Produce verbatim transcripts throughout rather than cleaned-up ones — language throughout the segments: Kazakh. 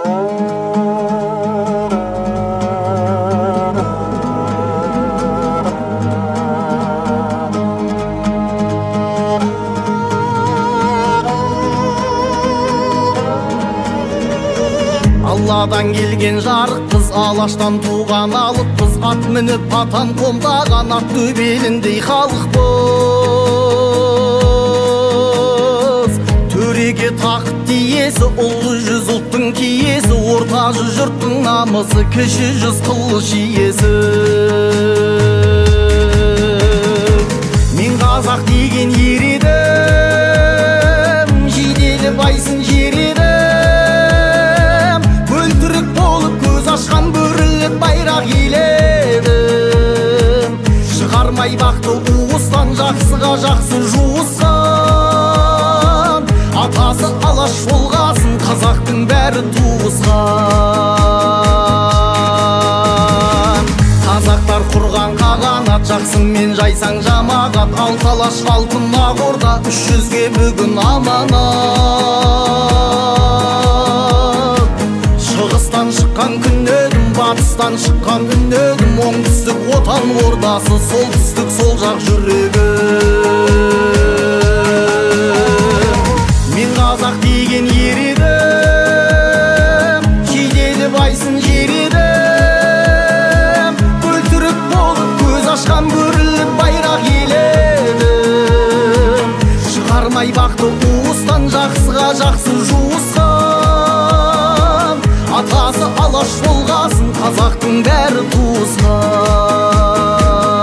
Алладан келген жарықпыз, алаштан туған алыппыз, ат мініп атан қолдаған ат төбеліндей халықпыз. Төреге тақыт тиесі, ұлы жүз ұлттың киесі, орта жүз жұрттың намысы, кіші жүз қылыш иесі. Мен қазақ деген ер едім, жиделі байсын жер едім, бөлтірік болып көз ашқан бөріліп байрақ еледім. Шығармай бақты уыстан, жақсыға жақсы жуысқан, атасы алаш болғасын, қазақтың бәрі туысқан. Қазақтар құрған қағанат, жақсымен жайсаң жамағат, алталаш алтын ақ орда, үш жүзге бүгін аманат. Шығыстан шыққан күн едім, батыстан шыққан үн едім, оңтүстік отан ордасы, солтүстік сол жақ жүрегі. Мен қазақ деген ер едім, жиделі байсын жер едім, бөлтірік болып көз ашқан бөріліп байрақ еледім. Шығармай бақты уыстан, жақсыға жақсы жуысқан, атасы алаш болғасын, қазақтың бәрі туысқан.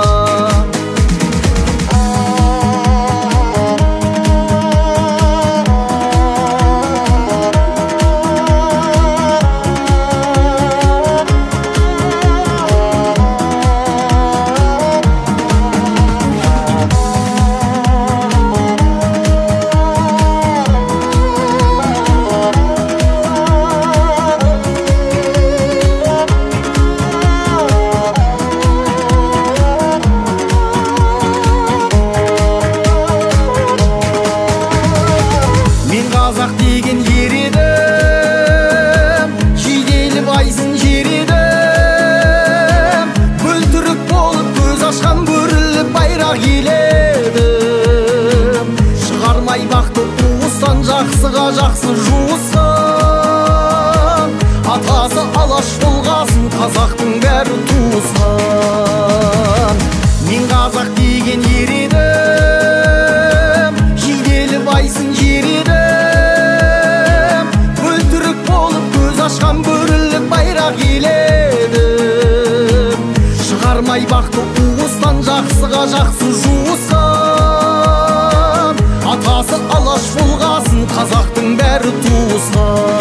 Қазақ деген ер едім, жиделі байсын жер едім, бөлтірік болып көз ашқан бөріліп байрақ еледім. Шығармай бақты уыстан, жақсыға жақсы жуысқан, атасы алаш болғасын, қазақтың бәрі туысқан. Мен қазақ деген ер едім, жиделі байсын жер едім, ашқан бөріліп байрақ еледім. Шығармай бақты уыстан, жақсыға жақсы жуысқан, атасы алаш болғасын, қазақтың бәрі туысқан.